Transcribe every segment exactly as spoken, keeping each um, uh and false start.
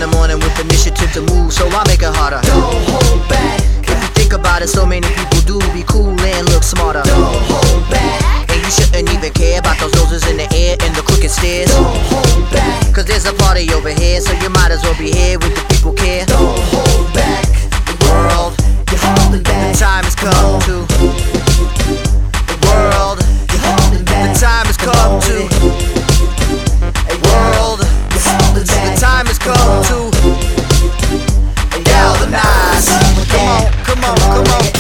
the morning with initiative to move, so I make it harder. Don't hold back. If you think about it, so many people do be cool and look smarter. Don't hold back. And you shouldn't even care about those noses in the air and the crooked stairs. Don't hold back. Cause there's a party over here, so you might as well be here with the people care. Don't hold back. The world, You're holding back. the time has come to. The world, You're holding back. the time has come to. World, You're holding the back. time has come to galvanize. Come on, come on, come on.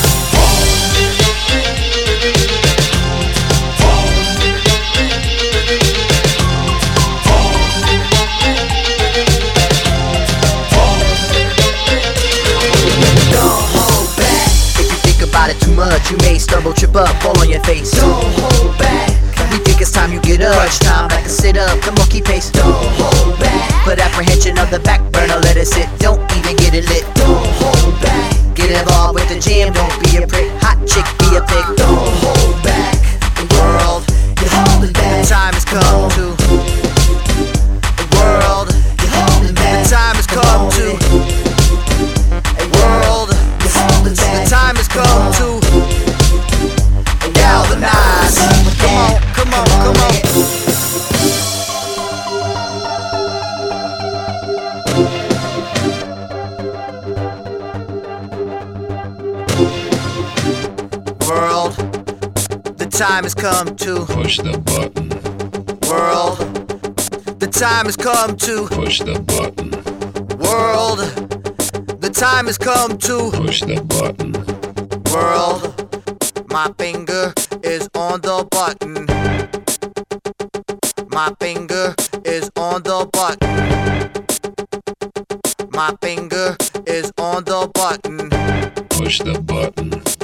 It too much, you may stumble, trip up, fall on your face. Don't hold back. We think it's time you get up. Crunch time, back and sit up. Come on, keep pace. Don't hold back. Put apprehension on the back burner, let it sit. Don't even get it lit. Don't hold back. Get involved with the jam, don't be a prick. Hot chick, be a pig. Don't hold back. The world, You're holding back. the time has come to. The world, You're holding back. the time has come to. World, You're holding the back. time has come to galvanize. Come on, come on, come on. World, the time has come to push the button. World, the time has come to Push the button. World, the time has come to Push the button. World, my finger is on the button. My finger is on the button. My finger is on the button. Push the button.